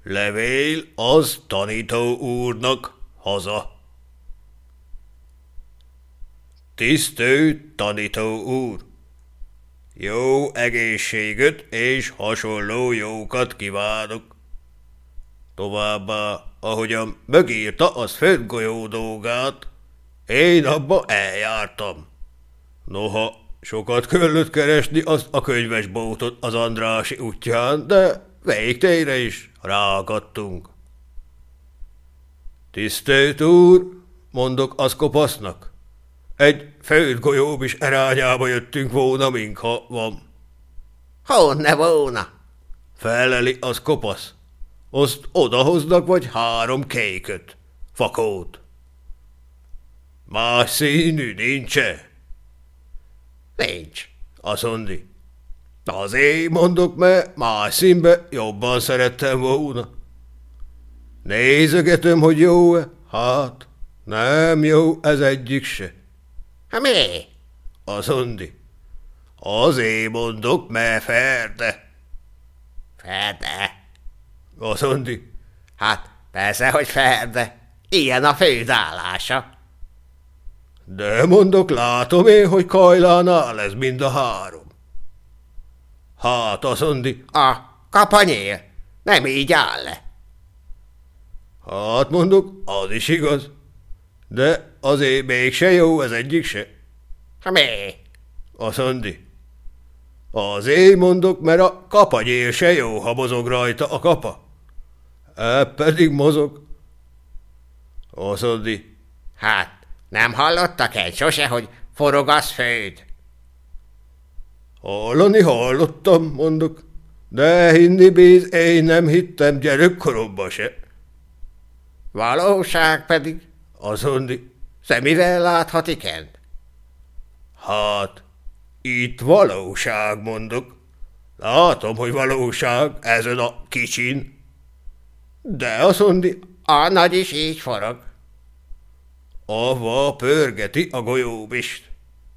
Levél az tanító úrnak haza. Tisztelt tanító úr! Jó egészséget és hasonló jókat kívánok. Továbbá, ahogyan megírta az földgolyó dolgát, én abba eljártam. Noha sokat kellett keresni azt a könyvesboltot az Andrássy útján, de végtére is ráakadtunk. Tisztelt úr, mondok az kopasznak, egy földgolyó is irányába jöttünk volna, minkha van. Honne volna? Feleli az kopasz. Azt odahoznak vagy 3 kéköt, fakót. Más színű nincs-e? Nincs. Aszondi. Azért mondok, mert más színbe jobban szerettem volna. Nézegetem, hogy jó-e? Hát, nem jó ez egyik se. Mi? Aszondi. Azért mondok, mert ferde. Ferde? Aszondi. Hát persze, hogy ferde. Ilyen a fődállása. De mondok, látom én, hogy Kajlánál ez mind a 3. Hát, aszondi. A kapanyér nem így áll le. Hát mondok, az is igaz. De azért mégse jó ez egyik se. Mi? Aszondi. Azért mondok, mert a kapanyér se jó, ha mozog rajta a kapa. Pedig mozog. Aszondi. Hát nem hallottak egy sose, hogy forog az föld? Hallani hallottam, mondok. De hinni bíz, én nem hittem gyerekkoromban se. Valóság pedig? Aszondi. Szemivel láthatikent? Hát, itt valóság, mondok. Látom, hogy valóság ezen a kicsin. De aszondi, A nagy is így forog. ava pörgeti a golyóbist.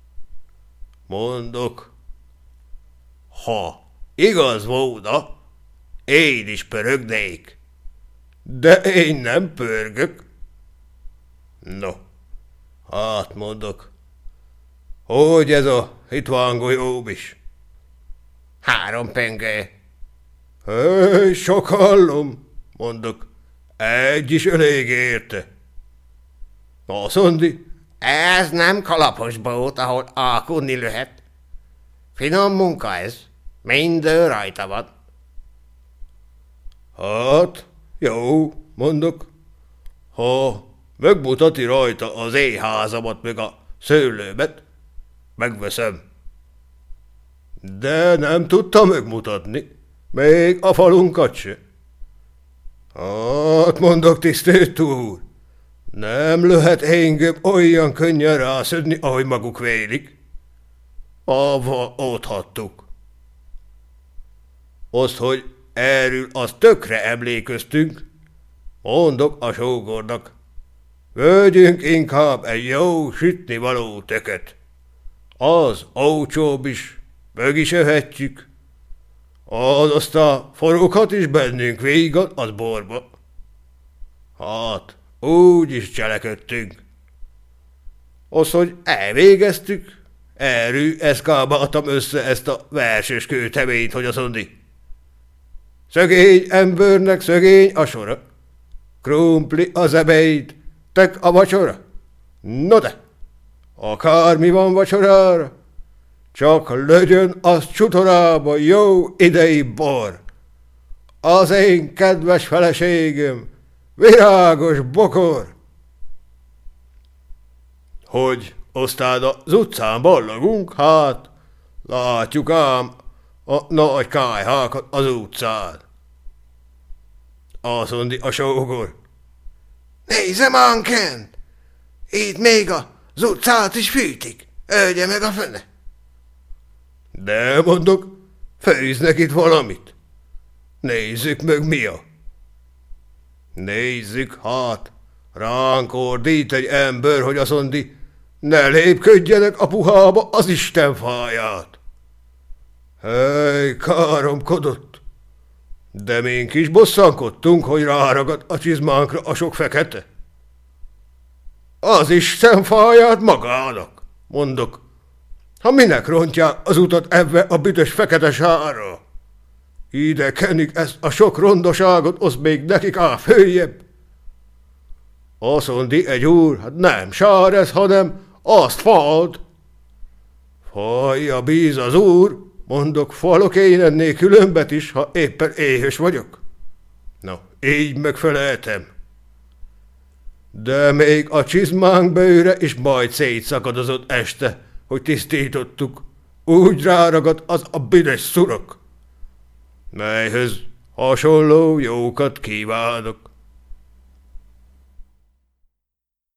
Mondok, ha igaz volna, én is pörögnék. De én nem pörgök. No, hát mondok, hogy ez a hitván golyóbis? 3 pöngő. Hé, sok hallom, mondok, egy is elég érte. Aszondi, Ez nem kalapos bót, ahol alkudni lehet. Finom munka ez. Minden rajta van. hát, jó, mondok, ha megmutati rajta az éjházamat meg a szőlőmet, megveszem. De nem tudta megmutatni, még a falunkat se. Hát, mondok, tisztelt úr, nem lehet engem olyan könnyen rászedni, ahogy maguk vélik. Ava ott hagytuk. Azt, hogy erről az tökre emlékeztünk, mondok a sógornak, vegyünk inkább egy jó sütnivaló tököt. Az olcsóbb is, meg is ehetjük. Az aztán foroghat is bennünk végig az borba. Hát, úgy is cselekedtünk. Az, hogy elvégeztük, erről eszkábáltam össze ezt a verses kőteményt, hogy aszondi. Szegény embernek szegény a sora. Krumpli az ebéd, tek a vacsora. No de, akármi van vacsorára, csak legyen az csutorába jó idei bor. Az én kedves feleségem, virágos bokor. Hogy aztán az utcán ballagunk, hát látjuk ám a nagy kályhákat az utcán. Azt mondja a sógor. Nézze mánkent! Itt még az utcát is fűtik. Ölje meg a fene. De mondok, főznek itt valamit. Nézzük meg mi a. Nézzük hát, ránk ordít egy ember, hogy azt mondi, ne lépködjenek a puhába az Isten fáját. Hely, káromkodott. De mink is bosszankodtunk, hogy ráragad a csizmánkra a sok fekete. Az Isten fáját magának, mondok. Ha minek rontják az utat ebbe a büdös fekete sárra? Ide kenik ezt a sok rondoságot, osz még nekik följebb. Azt mondi egy úr, hát nem sár ez, hanem azt fád. Fájja bíz az úr, mondok, falok én ennél különbet is, ha éppen éhös vagyok. Na, így megfeleltem. De még a csizmánk bőre is majd szétszakadozott este, hogy tisztítottuk. Úgy ráragad az a büdös szurok. Melyhöz hasonló jókat kívánok.